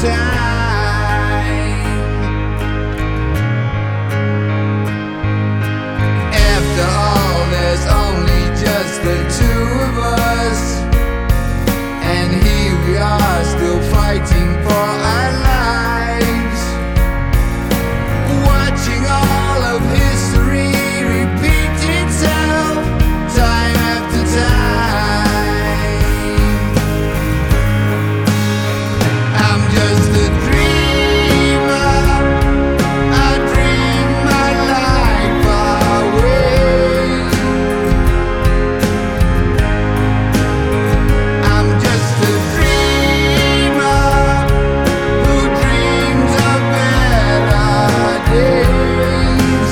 time. After all, there's only just the two of us, and here we are still fighting for our lives, watching all of history repeat itself time after time. I'm just a dreamer, I dream my life away. I'm just a dreamer who dreams of better days.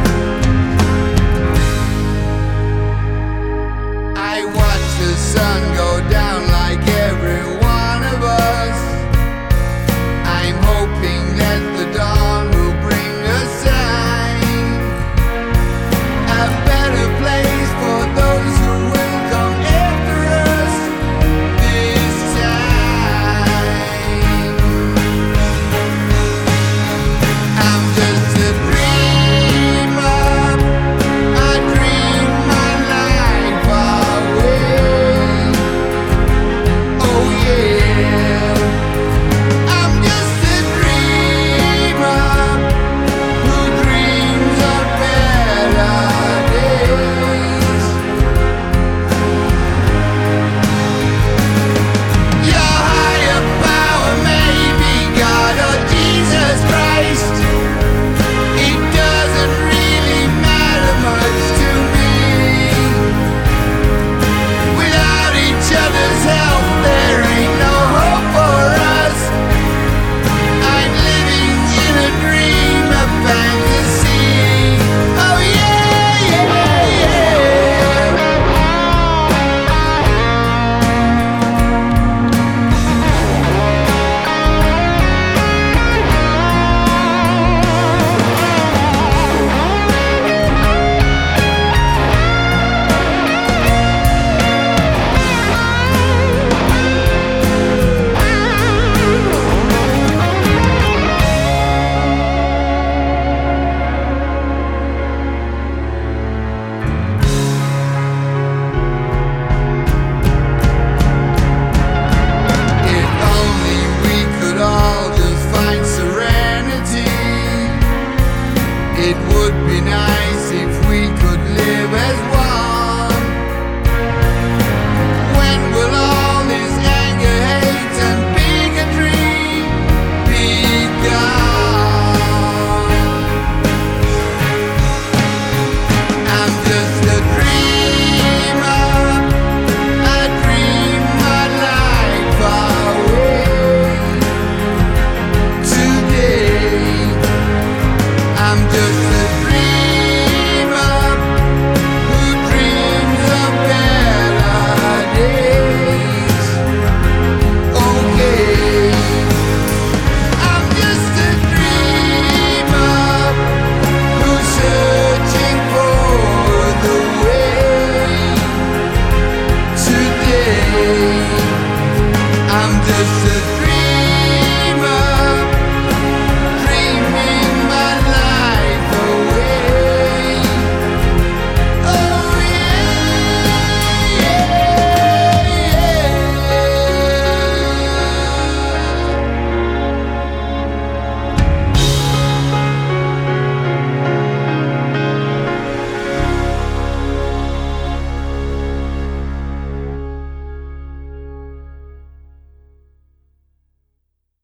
I watch the sun go down like every one of us. I'm hoping that the dawn will bring a sign, a better place for those who will come after us this time. I'm just a dreamer, I dream my life away. Oh yeah, I'm just a dreamer who dreams of better days. Your higher power may be God or Jesus Christ. It doesn't really matter much to me. Without each other's help, there ain't no hope for us. I'm living in a dream of fantasy. Oh yeah, yeah, yeah. If only we could all just find serenity. It would be nice if we could live as one. When will all this anger, hate, and bigotry be gone? I'm just a dreamer, I dream my life away. Today, I'm just a dreamer who dreams of better days. Okay, I'm just a dreamer who's searching for the way. Today, I'm just a